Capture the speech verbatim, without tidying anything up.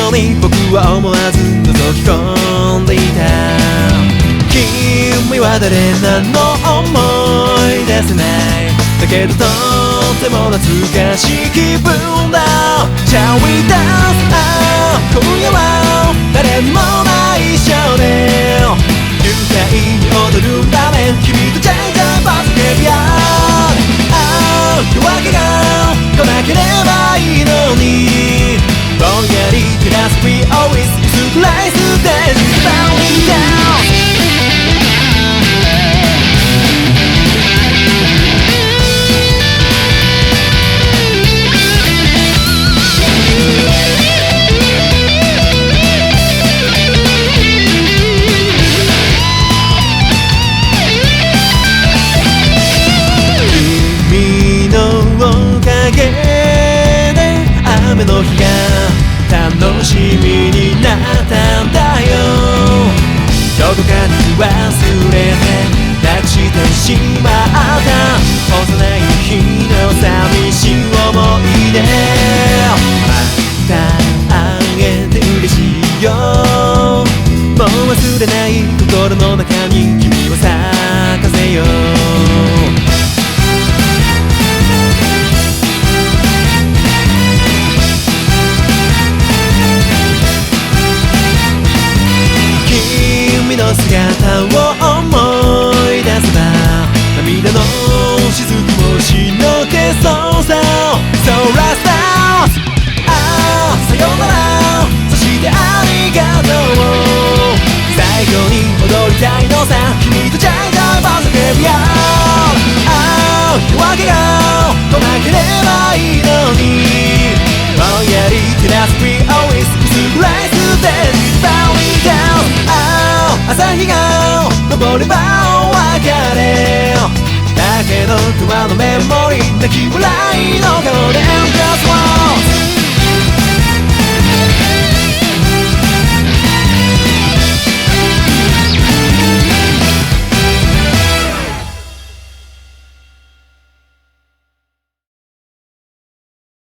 ように僕は思わず覗き込んでいた。君は誰なの思い出せない。だけどとっても懐かしい気分だ。 Shall we dance? ああ今夜は誰にもない少年、愉快に踊るため君とジャンジャンバズけビア。ああ夜明けが来なければいいのに、ぼんやり照らす We always use light stage Falling down。雨の日が楽しみになったんだよ。どこかに忘れてなくしてしまった幼い日の寂しい思い出。また会えて嬉しいよ。もう忘れない心の中に君を咲かせよう。姿を思い出せば涙の雫もしのけそうさ。 So last dance。 ああさよなら、そしてありがとう。最後に踊りたいのさ、君とジャイジャイバズけビア。ああ夜明けが来なければいいのに、ぼんやり照らす We always use light stage Falling down。朝日が昇ればお別れだけど、熊のメモリー泣き笑いの顔で Just one